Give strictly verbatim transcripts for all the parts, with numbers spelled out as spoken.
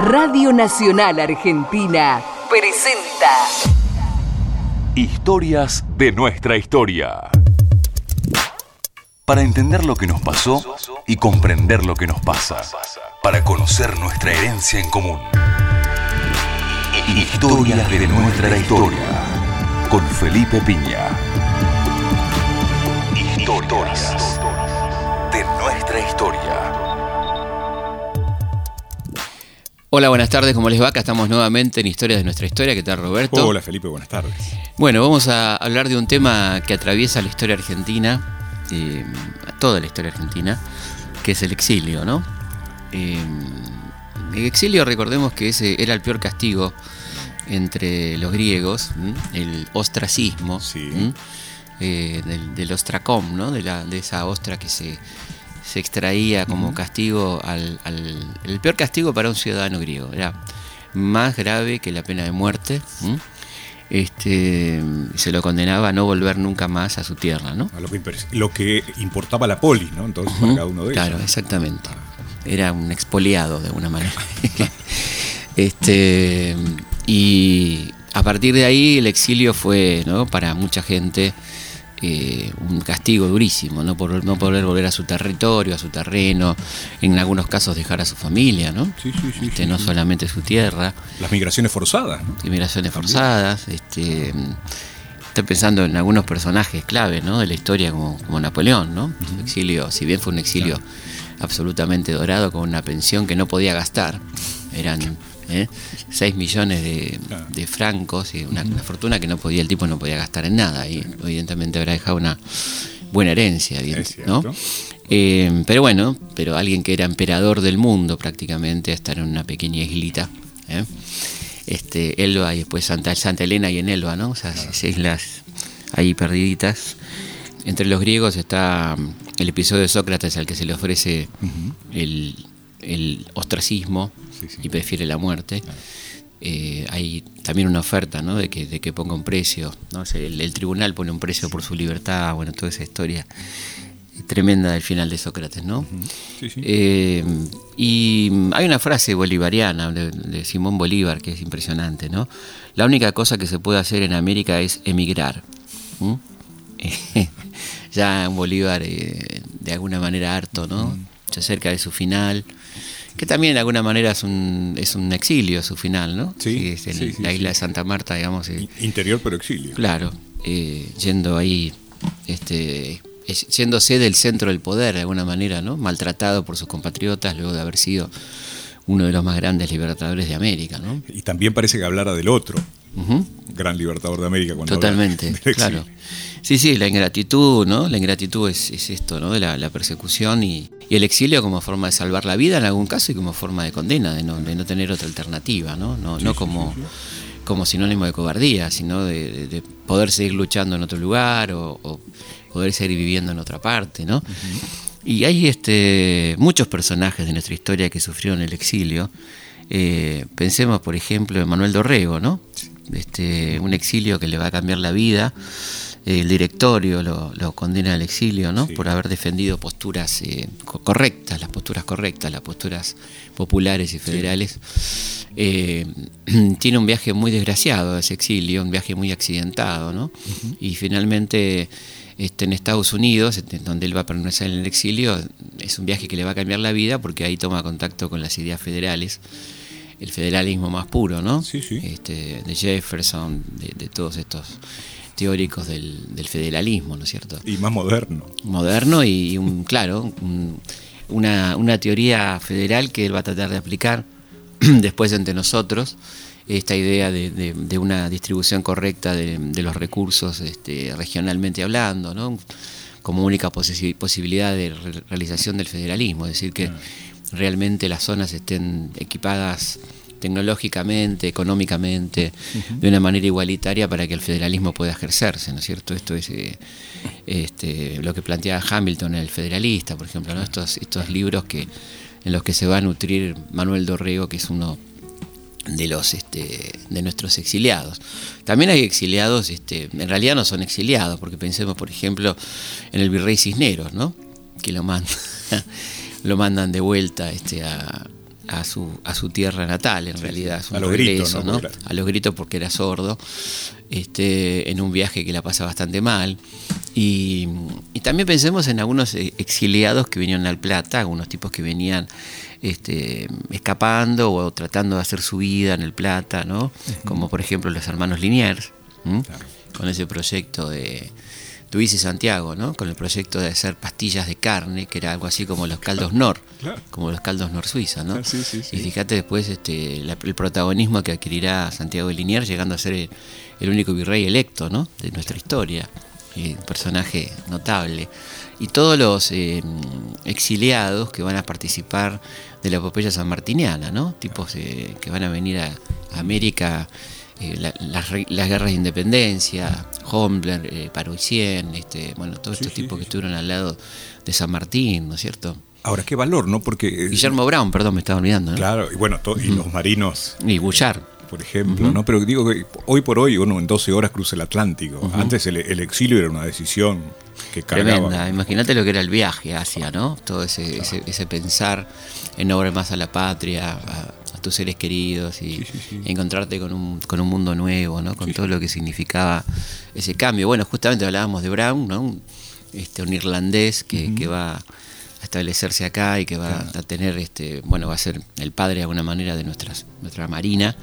Radio Nacional Argentina presenta Historias de nuestra historia. Para entender lo que nos pasó y comprender lo que nos pasa. Para conocer nuestra herencia en común. Historias de nuestra historia. Con Felipe Piña. Historias de nuestra historia. Hola, buenas tardes, ¿cómo les va? Acá estamos nuevamente en Historias de nuestra historia. ¿Qué tal, Roberto? Hola, Felipe, buenas tardes. Bueno, vamos a hablar de un tema que atraviesa la historia argentina, eh, toda la historia argentina, que es el exilio, ¿no? Eh, el exilio, recordemos que ese era el peor castigo entre los griegos, ¿m? El ostracismo, sí. eh, del, del ostracón, ¿no? De, la, de esa ostra que se... se extraía como uh-huh. castigo al, al el peor castigo para un ciudadano griego. Era más grave que la pena de muerte. ¿m? Este se lo condenaba a no volver nunca más a su tierra, ¿no? A lo que, lo que importaba la polis, ¿no? Entonces uh-huh. para cada uno de claro, ellos. Claro, exactamente. Era un expoliado de alguna manera. este y a partir de ahí el exilio fue, ¿no? Para mucha gente Eh, un castigo durísimo, no, por, no poder volver a su territorio, a su terreno, en algunos casos dejar a su familia, ¿no? Sí, sí, sí, este, sí, no sí. solamente su tierra. Las migraciones forzadas, ¿no? Migraciones forzadas. Este, estoy pensando en algunos personajes clave, ¿no? De la historia, como, como Napoleón, ¿no? Uh-huh. Su exilio, si bien fue un exilio claro. absolutamente dorado, con una pensión que no podía gastar, eran ¿eh? seis millones de, claro. de francos y una, uh-huh. una fortuna que no podía, el tipo no podía gastar en nada y evidentemente habrá dejado una buena herencia, ¿no? Eh, pero bueno, pero alguien que era emperador del mundo prácticamente, estar en una pequeña islita, ¿eh? este, Elba y después Santa, Santa Elena y en Elba, ¿no? O sea, claro. esas islas ahí perdiditas. Entre los griegos está el episodio de Sócrates al que se le ofrece uh-huh. el, el ostracismo. Sí, sí. Y prefiere la muerte. Claro. Eh, hay también una oferta, ¿no? de que de que ponga un precio, ¿no? O sea, el, el tribunal pone un precio sí. por su libertad, bueno, toda esa historia tremenda del final de Sócrates, ¿no? Uh-huh. Sí, sí. Eh, y hay una frase bolivariana de, de Simón Bolívar que es impresionante, ¿no? La única cosa que se puede hacer en América es emigrar. ¿Mm? Ya Bolívar eh, de alguna manera harto, ¿no? Uh-huh. Se acerca de su final. Que también de alguna manera es un es un exilio su final, ¿no? Sí, sí, es en sí, sí, la isla sí. de Santa Marta, digamos. Eh, Interior pero exilio. Claro, eh, yendo ahí, este, yéndose del centro del poder de alguna manera, ¿no? Maltratado por sus compatriotas luego de haber sido uno de los más grandes libertadores de América, ¿no? Y también parece que hablara del otro, uh-huh. gran libertador de América. Cuando Totalmente, claro. Sí, sí, la ingratitud, ¿no? La ingratitud es, es esto, ¿no? De la, la persecución y, y el exilio como forma de salvar la vida en algún caso y como forma de condena, de no, de no tener otra alternativa, ¿no? No, sí, no como, sí, sí, sí. como sinónimo de cobardía, sino de, de, de poder seguir luchando en otro lugar o, o poder seguir viviendo en otra parte, ¿no? Uh-huh. Y hay este, muchos personajes de nuestra historia que sufrieron el exilio. Eh, pensemos, por ejemplo, en Manuel Dorrego, ¿no? Este, un exilio que le va a cambiar la vida. El directorio lo, lo condena al exilio, ¿no? Sí. Por haber defendido posturas eh, correctas, las posturas correctas, las posturas populares y federales. Sí. Eh, tiene un viaje muy desgraciado ese exilio, un viaje muy accidentado, ¿no? Uh-huh. Y finalmente este, en Estados Unidos, donde él va a permanecer en el exilio, es un viaje que le va a cambiar la vida porque ahí toma contacto con las ideas federales, el federalismo más puro, ¿no? Sí, sí. Este, de Jefferson, de, de todos estos teóricos del, del federalismo, ¿no es cierto? Y más moderno. Moderno y, un claro, un, una, una teoría federal que él va a tratar de aplicar después entre nosotros, esta idea de, de, de una distribución correcta de, de los recursos este, regionalmente hablando, ¿no? Como única posi- posibilidad de re- realización del federalismo, es decir, que ah. realmente las zonas estén equipadas tecnológicamente, económicamente, uh-huh. de una manera igualitaria para que el federalismo pueda ejercerse, ¿no es cierto? Esto es eh, este, lo que planteaba Hamilton, el federalista, por ejemplo, ¿no? Estos, estos libros que en los que se va a nutrir Manuel Dorrego, que es uno de los este, de nuestros exiliados. También hay exiliados, este, en realidad no son exiliados, porque pensemos, por ejemplo, en el virrey Cisneros, ¿no? Que lo mandan, lo mandan de vuelta este, a a su a su tierra natal, en sí, realidad, sí. es un a los regreso, gritos, ¿no? ¿no? Porque A los gritos porque era sordo, este, en un viaje que la pasa bastante mal. Y, y también pensemos en algunos exiliados que vinieron al Plata, algunos tipos que venían este, escapando o tratando de hacer su vida en el Plata, ¿no? Uh-huh. Como por ejemplo los hermanos Liniers, claro. Con ese proyecto de Luis y Santiago, ¿no? Con el proyecto de hacer pastillas de carne, que era algo así como los caldos Nor, claro. Como los caldos Nor Suiza, ¿no? Sí, sí, sí. Y fíjate después este, la, el protagonismo que adquirirá Santiago de Liniers, llegando a ser el, el único virrey electo, ¿no? De nuestra historia. Eh, un personaje notable. Y todos los eh, exiliados que van a participar de la epopeya sanmartiniana, ¿no? Tipos eh, que van a venir a, a América, eh, la, las, las guerras de independencia, Hombler, eh, Paroicien, este, bueno, todos sí, estos sí, tipos sí. que estuvieron al lado de San Martín, ¿no es cierto? Ahora, qué valor, ¿no? Porque Guillermo Brown, perdón, me estaba olvidando, ¿no? Claro, y bueno, to- y uh-huh. los marinos. Y Bouchard. Por ejemplo, uh-huh. ¿no? Pero digo que hoy por hoy uno en doce horas cruza el Atlántico. Uh-huh. Antes el, el exilio era una decisión que cargaba. Tremenda, imagínate lo que era el viaje hacia, ¿no? Todo ese, claro. ese, ese pensar en obrar más a la patria, a, a tus seres queridos y sí, sí, sí. encontrarte con un, con un mundo nuevo, ¿no? Con sí, todo sí. lo que significaba ese cambio. Bueno, justamente hablábamos de Brown, ¿no? Un, este, un irlandés que, uh-huh. que va a establecerse acá y que va claro. a tener, este, bueno, va a ser el padre de alguna manera de nuestras, nuestra marina,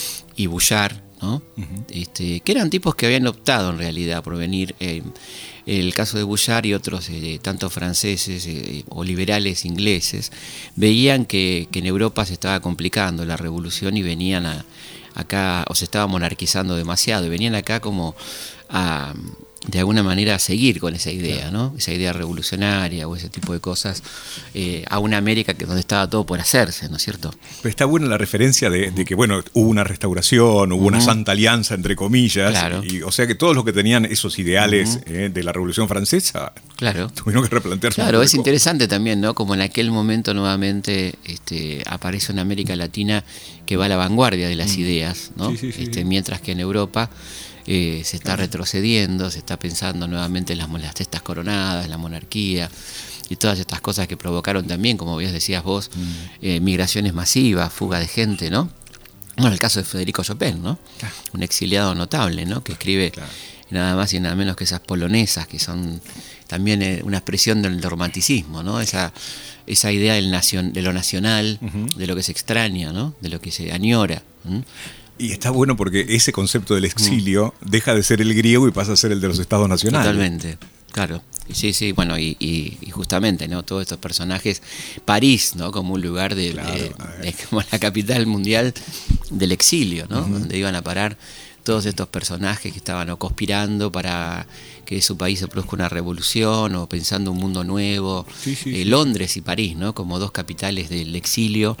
y Bouchard, ¿no? Uh-huh. Este, que eran tipos que habían optado en realidad por venir, eh, el caso de Bouchard y otros, eh, tanto franceses eh, o liberales ingleses, veían que, que en Europa se estaba complicando la revolución y venían a, acá, o se estaba monarquizando demasiado, y venían acá como a... de alguna manera seguir con esa idea, ¿no? Esa idea revolucionaria o ese tipo de cosas, eh, a una América que donde estaba todo por hacerse, ¿no es cierto? Pero está buena la referencia de, de que, bueno, hubo una restauración, hubo uh-huh. una santa alianza, entre comillas, claro. y, o sea que todos los que tenían esos ideales uh-huh. eh, de la Revolución Francesa claro. tuvieron que replantearse. Claro, es interesante también, ¿no? Como en aquel momento nuevamente este, aparece una América Latina que va a la vanguardia de las uh-huh. ideas, ¿no? Sí, sí, sí, este, sí. Mientras que en Europa Eh, se está retrocediendo, se está pensando nuevamente en las, las testas coronadas, la monarquía y todas estas cosas que provocaron también, como bien decías vos, mm. eh, migraciones masivas, fuga de gente, ¿no? Bueno, el caso de Federico Chopin, ¿no? Claro. Un exiliado notable, ¿no? Que escribe claro. nada más y nada menos que esas polonesas, que son también eh, una expresión del romanticismo, ¿no? Esa, esa idea del nacion, de lo nacional, uh-huh. de lo que se extraña, ¿no? De lo que se añora, ¿no? Y está bueno porque ese concepto del exilio mm. deja de ser el griego y pasa a ser el de los estados nacionales. Totalmente, claro. Sí, sí, bueno, y, y, y justamente, ¿no? Todos estos personajes, París, ¿no? Como un lugar de, claro, de, de como la capital mundial del exilio, ¿no? Uh-huh. Donde iban a parar todos estos personajes que estaban o conspirando para que su país se produzca una revolución o pensando un mundo nuevo. Sí, sí, eh, sí. Londres y París, ¿no? Como dos capitales del exilio.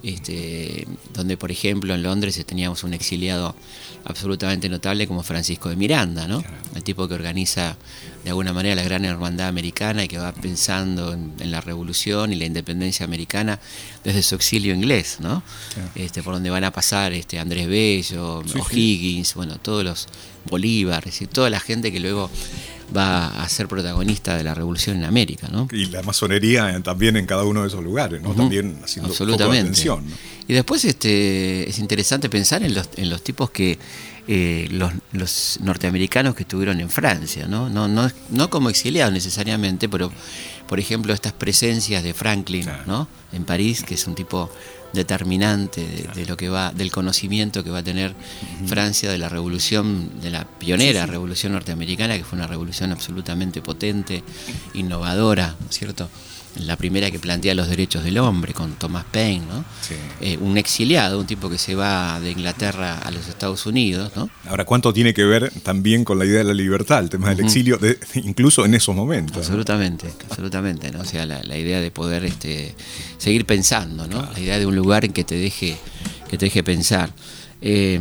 Este, donde por ejemplo en Londres teníamos un exiliado absolutamente notable como Francisco de Miranda, ¿no? Claro. El tipo que organiza de alguna manera la gran hermandad americana y que va pensando en, en la revolución y la independencia americana desde su exilio inglés, ¿no? Claro. Este, por donde van a pasar este, Andrés Bello, sí, O'Higgins, sí. bueno, todos los Bolívar, es decir, toda la gente que luego va a ser protagonista de la revolución en América, ¿no? Y la masonería también en cada uno de esos lugares, ¿no? Uh-huh. También haciendo absolutamente. Foco de atención, ¿no? Y después este, es interesante pensar en los, en los tipos que eh, los, los norteamericanos que estuvieron en Francia, ¿no? No, no, no como exiliados necesariamente, pero por ejemplo estas presencias de Franklin, claro. ¿no? En París, que es un tipo determinante de, claro. de lo que va, del conocimiento que va a tener uh-huh. Francia de la revolución, de la pionera sí, sí. revolución norteamericana, que fue una revolución absolutamente potente, innovadora, ¿no es cierto? La primera que plantea los derechos del hombre con Thomas Paine, ¿no? Sí. Eh, un exiliado, un tipo que se va de Inglaterra a los Estados Unidos, ¿no? Ahora, ¿cuánto tiene que ver también con la idea de la libertad, el tema del uh-huh. exilio, de, incluso en esos momentos? Absolutamente, ¿no? absolutamente, ¿no? O sea, la, la idea de poder este, seguir pensando, ¿no? Claro. La idea de un lugar en que te deje, que te deje pensar. Eh,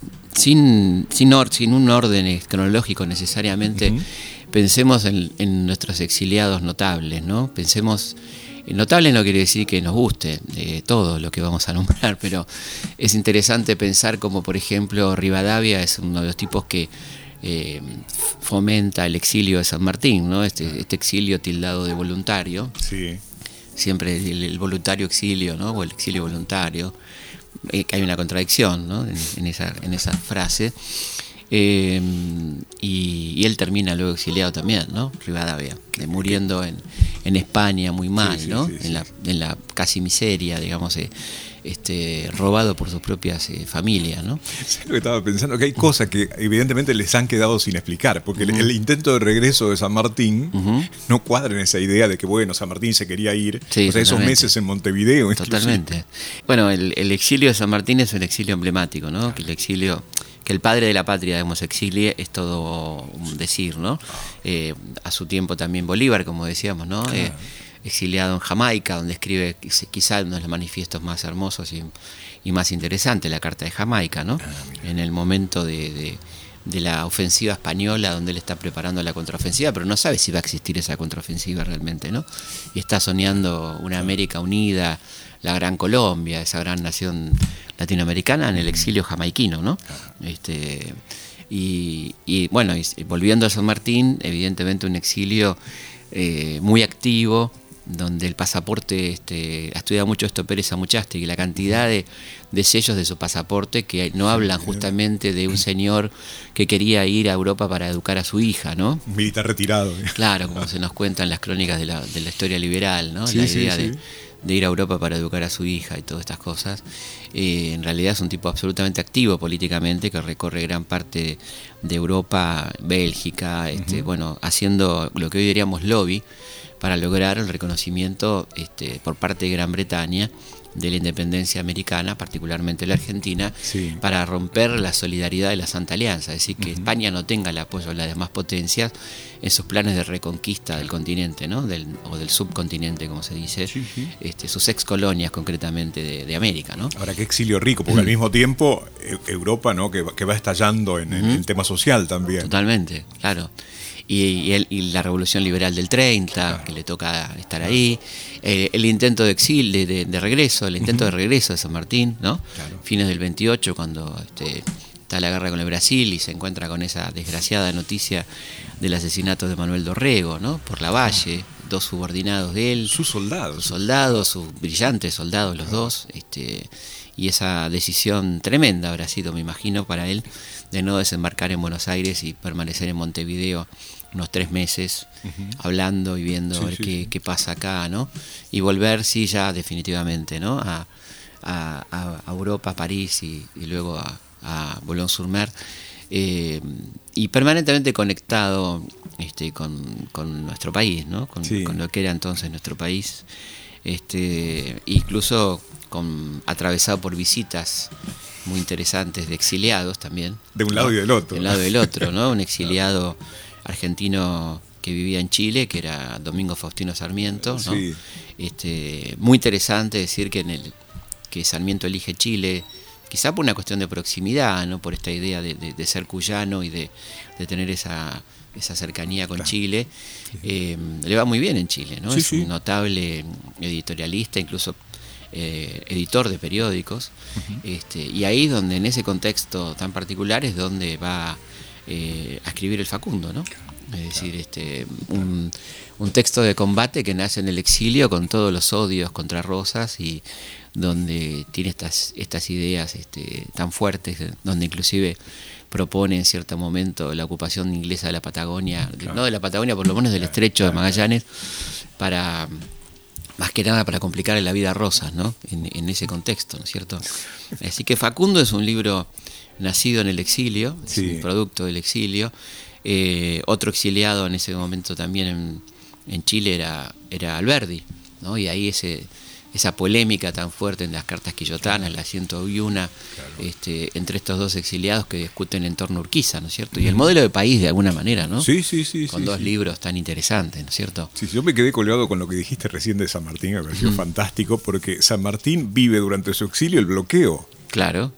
sin, sin, or, sin un orden cronológico necesariamente. Uh-huh. Pensemos en, en nuestros exiliados notables, ¿no? Pensemos, notable no quiere decir que nos guste eh, todo lo que vamos a nombrar, pero es interesante pensar como, por ejemplo, Rivadavia es uno de los tipos que eh, fomenta el exilio de San Martín, ¿no? Este, este exilio tildado de voluntario. Sí. siempre el, el voluntario exilio, ¿no? O el exilio voluntario, eh, que hay una contradicción, ¿no? en, en, esa, en esa frase. Eh, y, y él termina luego exiliado también, ¿no? Rivadavia, eh, muriendo en, en España muy mal, sí, sí, ¿no? Sí, sí. En, la, en la casi miseria, digamos, eh, este, robado por sus propias eh, familias, ¿no? ¿Sabes lo que estaba pensando? Que hay cosas que evidentemente les han quedado sin explicar, porque uh-huh. el, el intento de regreso de San Martín uh-huh. no cuadra en esa idea de que, bueno, San Martín se quería ir, sí, o sea, esos meses en Montevideo. Totalmente. Inclusive. Bueno, el, el exilio de San Martín es un exilio emblemático, ¿no? Claro. Que el exilio... que el padre de la patria, digamos, exilie, es todo un decir, ¿no? Eh, a su tiempo también Bolívar, como decíamos, ¿no? Claro. Eh, exiliado en Jamaica, donde escribe quizá uno de los manifiestos más hermosos y, y más interesantes, la Carta de Jamaica, ¿no? Ah, en el momento de, de, de la ofensiva española, donde él está preparando la contraofensiva, pero no sabe si va a existir esa contraofensiva realmente, ¿no? Y está soñando una América unida, la gran Colombia, esa gran nación latinoamericana en el exilio jamaiquino, ¿no? Este, y, y bueno, y volviendo a San Martín, evidentemente un exilio eh, muy activo, donde el pasaporte, este, ha estudiado mucho esto Pérez Amuchastegui, la cantidad de, de sellos de su pasaporte que no hablan justamente de un señor que quería ir a Europa para educar a su hija, ¿no? Un militar retirado. Claro, como se nos cuenta en las crónicas de la, de la historia liberal, ¿no? Sí, la sí, idea sí. de de ir a Europa para educar a su hija y todas estas cosas. Eh, en realidad es un tipo absolutamente activo políticamente, que recorre gran parte de Europa, Bélgica, este, uh-huh. bueno, haciendo lo que hoy diríamos lobby para lograr el reconocimiento este, por parte de Gran Bretaña de la independencia americana, particularmente la Argentina, sí. para romper la solidaridad de la Santa Alianza, es decir, que uh-huh. España no tenga el apoyo de las demás potencias en sus planes de reconquista del continente, ¿no? del, o del subcontinente, como se dice, sí, sí. Este, sus ex colonias concretamente de, de América, ¿no? Ahora, qué exilio rico, porque uh-huh. al mismo tiempo Europa, ¿no? que, que va estallando en, uh-huh. en el tema social también. Totalmente, claro. Y, y, el, y la revolución liberal del treinta, claro. que le toca estar ahí, eh, el intento de exilio, de, de, de regreso, el intento uh-huh. de regreso de San Martín, ¿no? Claro. Fines del veintiocho, cuando este, está la guerra con el Brasil y se encuentra con esa desgraciada noticia del asesinato de Manuel Dorrego, ¿no? Por Lavalle, dos subordinados de él. Sus soldados. Sus soldados, sus brillantes soldados los claro. dos, este, y esa decisión tremenda habrá sido, me imagino, para él, de no desembarcar en Buenos Aires y permanecer en Montevideo unos tres meses uh-huh. hablando y viendo sí, a ver sí, qué, sí. qué pasa acá, ¿no? Y volver, sí, ya definitivamente, ¿no? A, a, a Europa, a París y, y luego a, a Boulogne-sur-Mer. Eh, y permanentemente conectado este, con, con nuestro país, ¿no? Con, sí. con lo que era entonces nuestro país. Este, incluso con, atravesado por visitas muy interesantes de exiliados también. De un ¿no? lado y del otro. De un lado y del otro, ¿no? Un exiliado argentino que vivía en Chile, que era Domingo Faustino Sarmiento, ¿no? Sí. Este, muy interesante decir que en el que Sarmiento elige Chile, quizá por una cuestión de proximidad, ¿no? Por esta idea de, de, de ser cuyano y de, de tener esa, esa cercanía con claro. Chile. Eh, le va muy bien en Chile, ¿no? Sí, es sí. un notable editorialista, incluso eh, editor de periódicos. Uh-huh. Este, y ahí donde, en ese contexto tan particular, es donde va eh, a escribir el Facundo, ¿no? Es decir, este, un, un texto de combate que nace en el exilio con todos los odios contra Rosas y donde tiene estas, estas ideas este, tan fuertes, donde inclusive propone en cierto momento la ocupación inglesa de la Patagonia, claro. no de la Patagonia, por lo menos del estrecho de Magallanes, para más que nada para complicarle la vida a Rosas, ¿no? En, en ese contexto, ¿no es cierto? Así que Facundo es un libro nacido en el exilio, es sí. un producto del exilio. Eh, otro exiliado en ese momento también en, en Chile era, era Alberdi, ¿no? Y ahí ese, esa polémica tan fuerte en las cartas quillotanas, la ciento uno, claro. este, entre estos dos exiliados que discuten en torno a Urquiza, ¿no es cierto? Y el modelo de país de alguna manera, ¿no? Sí, sí, sí. Con sí, dos sí. libros tan interesantes, ¿no es cierto? Sí, sí, yo me quedé colgado con lo que dijiste recién de San Martín, me pareció mm. fantástico, porque San Martín vive durante su exilio el bloqueo. Claro.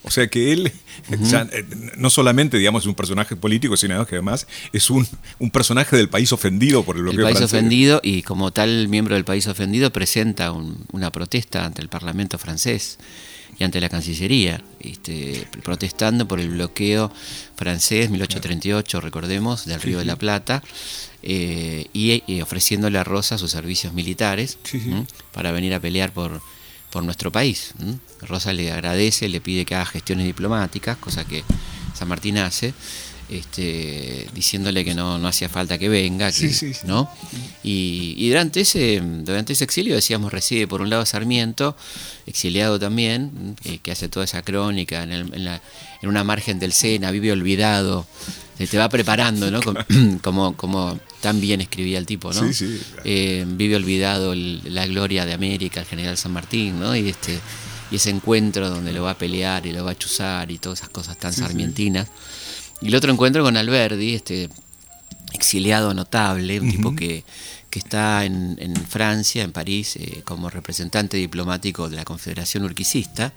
O sea que él uh-huh. ya, no solamente, digamos, es un personaje político, sino que además es un, un personaje del país ofendido por el bloqueo francés. El país francés. ofendido, y como tal miembro del país ofendido presenta un, una protesta ante el Parlamento francés y ante la Cancillería, este, protestando por el bloqueo francés mil ochocientos treinta y ocho, recordemos, del Río sí, de la Plata, eh, y, y ofreciéndole a Rosa sus servicios militares sí, sí. ¿m? para venir a pelear por, por nuestro país. ¿m? Rosa le agradece, le pide que haga gestiones diplomáticas, cosa que San Martín hace, este, diciéndole que no, no hacía falta que venga, que, sí, sí, sí. ¿no? Y, y durante ese durante ese exilio, decíamos, reside por un lado Sarmiento, exiliado también, eh, que hace toda esa crónica en, el, en, la, en una margen del Sena, vive olvidado, se te va preparando, ¿no? Como, como, como tan bien escribía el tipo, ¿no? Sí, sí, claro. eh, vive olvidado el, la gloria de América, el general San Martín, ¿no? Y este y ese encuentro donde lo va a pelear y lo va a chuzar y todas esas cosas tan sí, sarmientinas. Sí. Y el otro encuentro con Alberdi, este exiliado notable, un uh-huh. tipo que, que está en, en Francia, en París, eh, como representante diplomático de la Confederación Urquicista,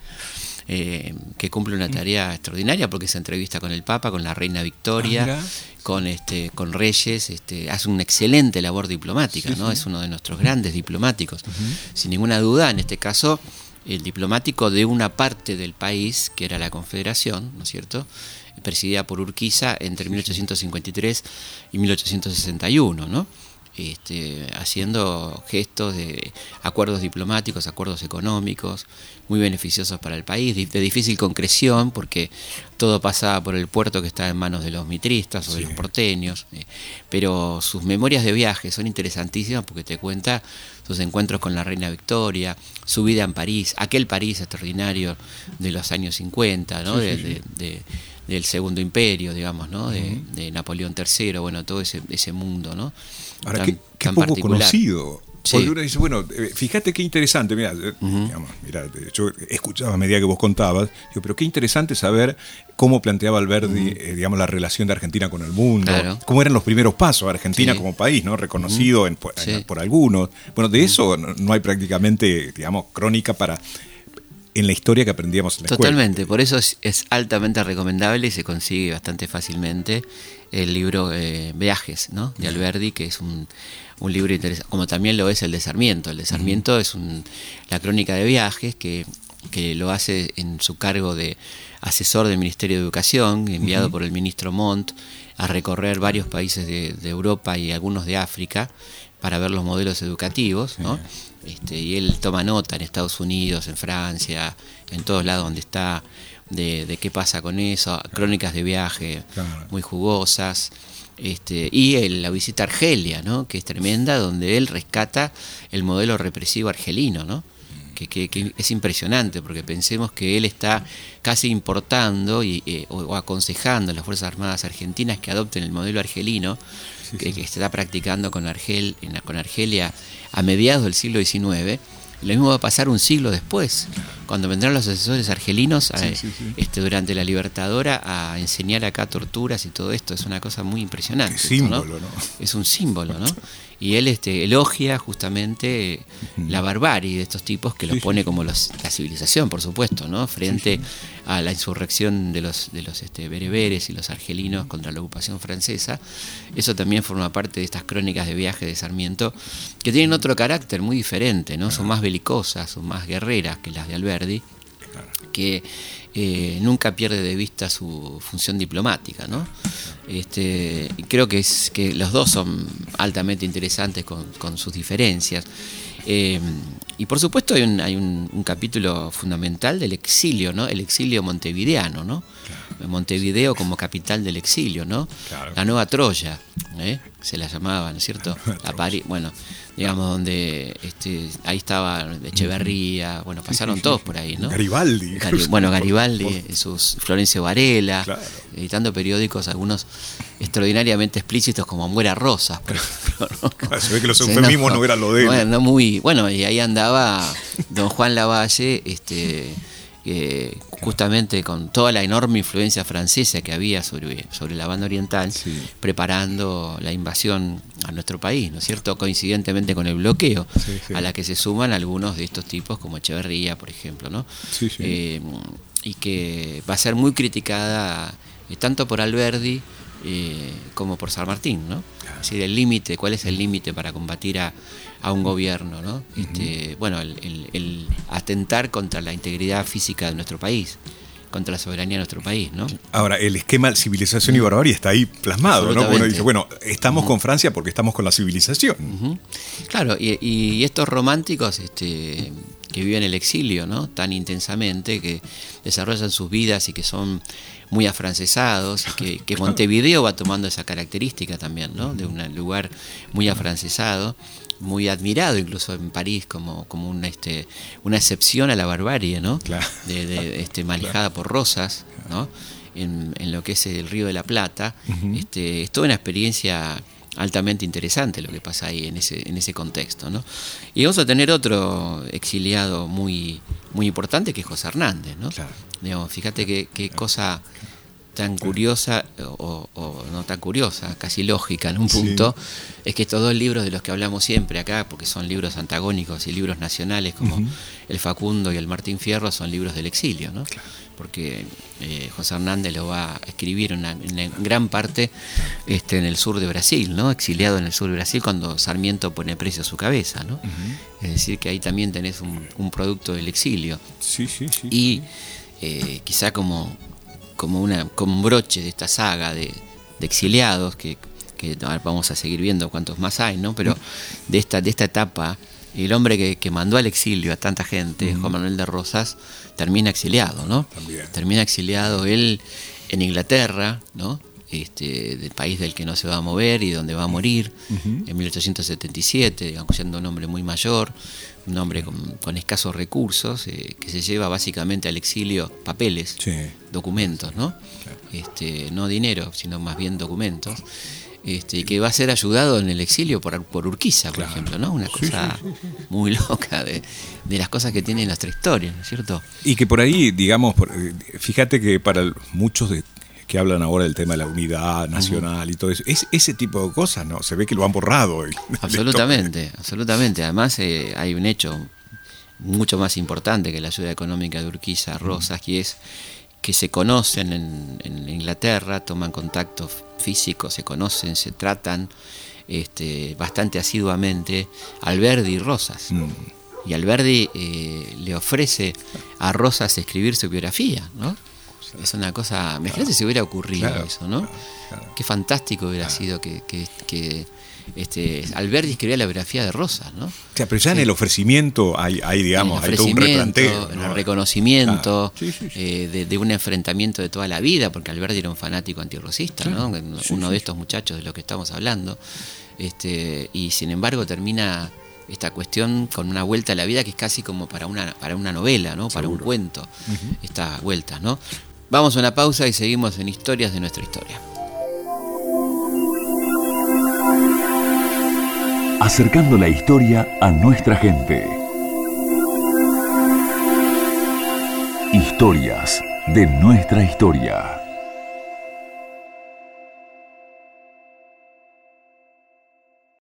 eh, que cumple una tarea extraordinaria porque se entrevista con el Papa, con la Reina Victoria, ah, con este con reyes, este, hace una excelente labor diplomática, sí, ¿no? Sí. Es uno de nuestros grandes diplomáticos, uh-huh. sin ninguna duda, en este caso, el diplomático de una parte del país, que era la Confederación, ¿no es cierto?, presidida por Urquiza entre mil ochocientos cincuenta y tres y mil ochocientos sesenta y uno, ¿no? Este, haciendo gestos de acuerdos diplomáticos, acuerdos económicos, muy beneficiosos para el país, de, de difícil concreción, porque todo pasaba por el puerto que estaba en manos de los mitristas o de sí. los porteños, eh, pero sus memorias de viaje son interesantísimas porque te cuenta sus encuentros con la Reina Victoria, su vida en París, aquel París extraordinario de los años cincuenta, ¿no? Sí, sí, sí. De, de, de, del Segundo Imperio, digamos, ¿no? De, uh-huh. de Napoleón tercero, bueno, todo ese, ese mundo, ¿no? Ahora, tan, qué, qué tan poco particular. Conocido. Sí. Porque uno dice, bueno, fíjate qué interesante, mira, uh-huh. digamos, mira, yo escuchaba a medida que vos contabas, digo, pero qué interesante saber cómo planteaba Alberdi, uh-huh. eh, digamos, la relación de Argentina con el mundo, claro. cómo eran los primeros pasos, Argentina sí. como país, ¿no? Reconocido uh-huh. en, por, sí. por algunos. Bueno, de uh-huh. eso no, no hay prácticamente, digamos, crónica para en la historia que aprendíamos en la Totalmente, escuela. Por eso es, es altamente recomendable y se consigue bastante fácilmente el libro eh, Viajes, ¿no? de Alberdi, que es un, un libro interesante, como también lo es el de Sarmiento. El de Sarmiento uh-huh. es un, la crónica de viajes que, que lo hace en su cargo de asesor del Ministerio de Educación, enviado uh-huh. por el ministro Montt a recorrer varios países de, de Europa y algunos de África para ver los modelos educativos, ¿no? Este, y él toma nota en Estados Unidos, en Francia, en todos lados donde está, de, de qué pasa con eso, crónicas de viaje claro. muy jugosas, este, y el, la visita a Argelia, ¿no? que es tremenda, donde él rescata el modelo represivo argelino, ¿no? que, que, que es impresionante, porque pensemos que él está casi importando y, eh, o, o aconsejando a las Fuerzas Armadas argentinas que adopten el modelo argelino, sí, que, sí. que se está practicando con, Argel, en la, con Argelia a mediados del siglo diecinueve. Lo mismo va a pasar un siglo después, cuando vendrán los asesores argelinos a, sí, sí, sí. Este, durante la Libertadora a enseñar acá torturas y todo esto. Es una cosa muy impresionante. Es símbolo, esto, ¿no? ¿no? Es un símbolo, ¿no? Y él este, elogia justamente uh-huh. la barbarie de estos tipos, que los sí, pone sí. como los, la civilización, por supuesto, ¿no? Frente sí, sí. a la insurrección de los, de los este, bereberes y los argelinos contra la ocupación francesa. Eso también forma parte de estas crónicas de viaje de Sarmiento, que tienen otro carácter muy diferente, ¿no? Claro. Son más belicosas, son más guerreras que las de Alberdi, claro. que eh, nunca pierde de vista su función diplomática, ¿no? Este, y creo que es que los dos son altamente interesantes con, con sus diferencias. Eh, y por supuesto hay un, hay un, un capítulo fundamental del exilio, ¿no? El exilio montevideano, ¿no? Claro. Montevideo como capital del exilio, ¿no? Claro. La nueva Troya, ¿eh? Se la llamaba, ¿no es cierto? La París, bueno, digamos, donde este, ahí estaba Echeverría, bueno, pasaron sí, sí, todos sí. por ahí, ¿no? Garibaldi. Gari, bueno, Garibaldi, sus Florencio Varela, claro. editando periódicos, algunos extraordinariamente explícitos como Muera Rosas, por ejemplo, ¿no? Claro, se ve que los eufemismos no, no eran lo de él. Bueno, no muy, bueno, y ahí andaba don Juan Lavalle, este, eh, justamente con toda la enorme influencia francesa que había sobre, sobre la banda oriental, sí. preparando la invasión a nuestro país, ¿no es cierto? Coincidentemente con el bloqueo, sí, sí. a la que se suman algunos de estos tipos, como Echeverría, por ejemplo, ¿no? Sí, sí. Eh, y que va a ser muy criticada eh, tanto por Alberdi eh, como por San Martín, ¿no? Claro. Es decir, el límite, ¿cuál es el límite para combatir a a un gobierno, ¿no? Uh-huh. Este, bueno, el, el, el atentar contra la integridad física de nuestro país, contra la soberanía de nuestro país, ¿no? Ahora, el esquema civilización y barbarie está ahí plasmado, ¿no? Uno dice, bueno, estamos uh-huh. con Francia porque estamos con la civilización. Uh-huh. Claro, y, y estos románticos este, que viven el exilio, ¿no? Tan intensamente, que desarrollan sus vidas y que son muy afrancesados, y que, que Montevideo va tomando esa característica también, ¿no? De un lugar muy afrancesado, muy admirado incluso en París como, como un, este, una excepción a la barbarie, ¿no? Claro. De, de, este, manejada por Rosas, ¿no? En, en lo que es el Río de la Plata. Uh-huh. Este, es toda una experiencia altamente interesante lo que pasa ahí en ese, en ese contexto, ¿no? Y vamos a tener otro exiliado muy, muy importante, que es José Hernández, ¿no? Claro. Digamos, fíjate qué, qué claro. cosa tan curiosa, o, o no tan curiosa, casi lógica en un punto, sí. es que estos dos libros de los que hablamos siempre acá, porque son libros antagónicos y libros nacionales como uh-huh. el Facundo y el Martín Fierro, son libros del exilio, ¿no? Claro. Porque eh, José Hernández lo va a escribir en, una, en gran parte este, en el sur de Brasil, ¿no? Exiliado en el sur de Brasil cuando Sarmiento pone precio a su cabeza, ¿no? Uh-huh. Es decir, que ahí también tenés un, un producto del exilio. Sí, sí, sí. Y eh, quizá como como una como un broche de esta saga de, de exiliados que, que vamos a seguir viendo cuántos más hay, ¿no? Pero de esta de esta etapa, el hombre que, que mandó al exilio a tanta gente, uh-huh. Juan Manuel de Rosas, termina exiliado, ¿no? También. Termina exiliado él en Inglaterra, ¿no? Este, del país del que no se va a mover y donde va a morir, uh-huh. en mil ochocientos setenta y siete, digamos, siendo un hombre muy mayor, un hombre con, con escasos recursos, eh, que se lleva básicamente al exilio papeles, sí. documentos, ¿no? Claro. Este, no dinero, sino más bien documentos, este, que va a ser ayudado en el exilio por, por Urquiza, por claro. ejemplo, ¿no? Una cosa sí, sí, sí, sí. muy loca de, de las cosas que tiene nuestra historia, ¿no es cierto? Y que por ahí, digamos, fíjate que para muchos de que hablan ahora del tema de la unidad nacional uh-huh. y todo eso, es ese tipo de cosas, ¿no? Se ve que lo han borrado. Absolutamente, absolutamente. Además eh, hay un hecho mucho más importante que la ayuda económica de Urquiza a Rosas, uh-huh. que es que se conocen en, en Inglaterra, toman contacto físico, se conocen, se tratan este, bastante asiduamente Alberdi y Rosas. Uh-huh. Y Alberdi eh, le ofrece a Rosas escribir su biografía, ¿no? Es una cosa, imagínate si hubiera ocurrido claro, eso, ¿no? Claro, claro. Qué fantástico hubiera claro. sido que, que, que este, Alberdi escribía la biografía de Rosas, ¿no? O sea, pero ya sí. en el ofrecimiento hay, hay digamos, hay todo un replanteo, en ¿no? el reconocimiento claro. sí, sí, sí. Eh, de, de un enfrentamiento de toda la vida, porque Alberdi era un fanático antirrosista, claro. ¿no? Uno sí, de sí. estos muchachos de los que estamos hablando, este, y sin embargo termina esta cuestión con una vuelta a la vida que es casi como para una, para una novela, ¿no? Seguro. Para un cuento, uh-huh. estas vueltas, ¿no? Vamos a una pausa y seguimos en Historias de nuestra historia. Acercando la historia a nuestra gente. Historias de nuestra historia.